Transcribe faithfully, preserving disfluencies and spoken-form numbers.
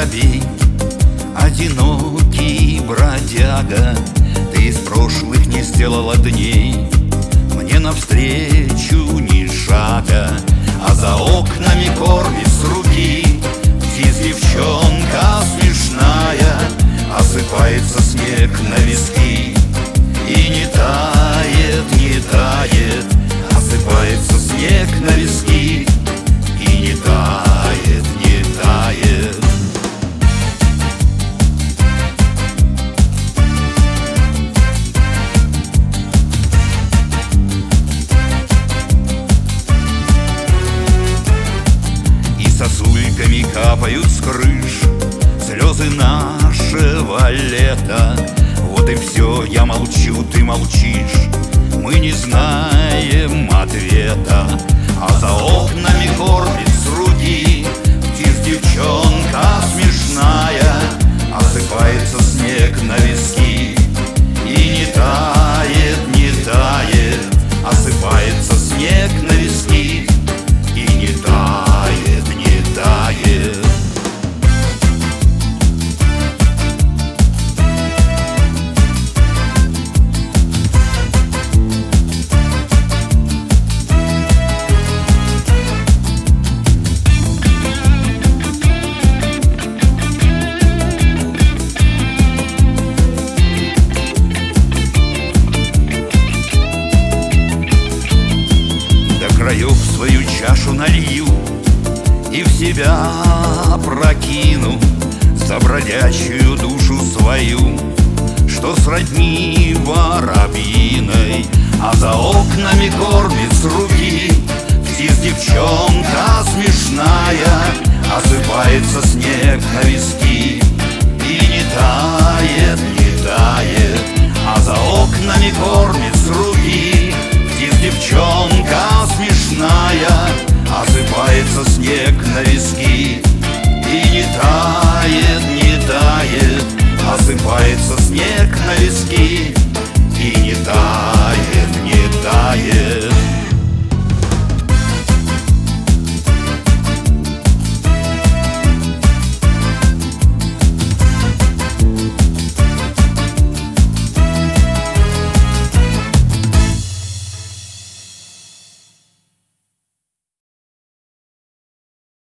воробей, одинокий бродяга, ты из прошлых не сделала дней. Мне навстречу ни шага, а за окнами кормит с руки птиц девчонка смешная. Осыпается снег на виски и не тает, не тает. Осыпается снег на виски и не тает, не тает. И сосульками капают с крыш слезы нашего лета. Вот и все, я молчу, ты молчишь, мы не знаем ответа. А за окнами кормит с руки птиц девчонка смешная. Осыпается снег на виски и не тает, не тает. Осыпается снег на виски и не тает, не тает. Краев свою чашу налью и в себя прокину за бродячую душу свою, что сродни воробьиной. А за окнами кормит с руки птиц девчонка смешная. Осыпается снег на виски и не тает, не тает. А за окнами кормит с руки птиц девчонка смешная. Осыпается снег на виски